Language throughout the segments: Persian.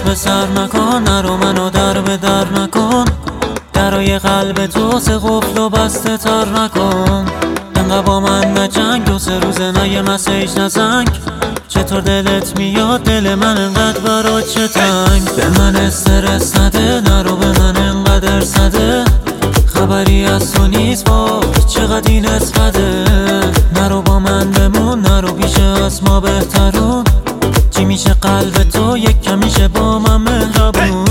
به سر نکن، نرو منو در به در نکن. درای قلب تو سه قفل و بسته تر نکن. انقدر با من نجنگ، دو سه روزه نه یه مسیج نزنگ. چطور دلت میاد دل من انقدر برات چه تنگ؟ به من استرس نده، نرو به من انقدر سده. خبری از تو نیست وای چقدر این اسفده. نرو با من بمون، نرو پیش از ما بهترون. چی میشه قلب تو یک کم میشه با من مهربون.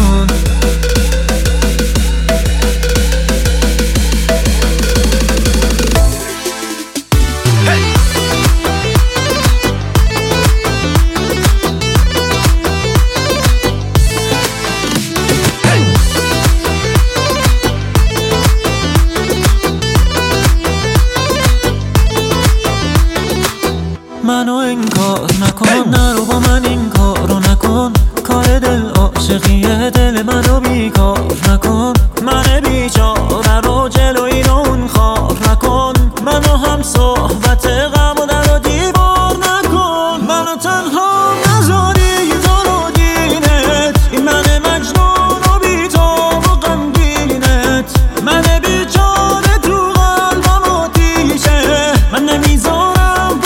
منو انکار نکن، نرو با من این کارو نکن. کار دل عاشقیه، دل منو بیکار نکن. من بیچاره رو جلوی اون خار نکن. منو هم صحبت غم و در و دیوار نکن. منو تنها نذاری تو رو دینت، این من مجنون و بی تو و غمگینت. من بیچاره تو قلبم آتیشه، من نمیذارم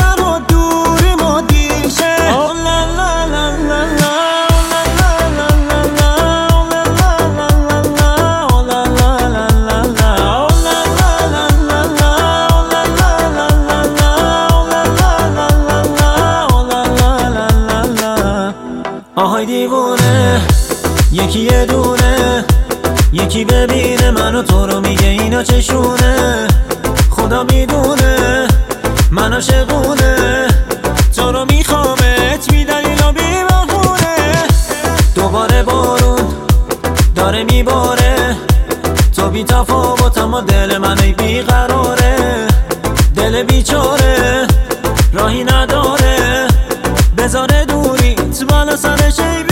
آهای دیوونه، یکی یه دونه. یکی ببینه منو تو رو میگه اینا چشونه. خدا میدونه من عاشقونه، تو رو میخوامت بی دلیل و بی بهونه. دوباره بارون داره میباره، تو بی تفاوت اما دل من ای بیقراره. دل بیچاره راهی نداره، بذاره دوریت بالا سرش ای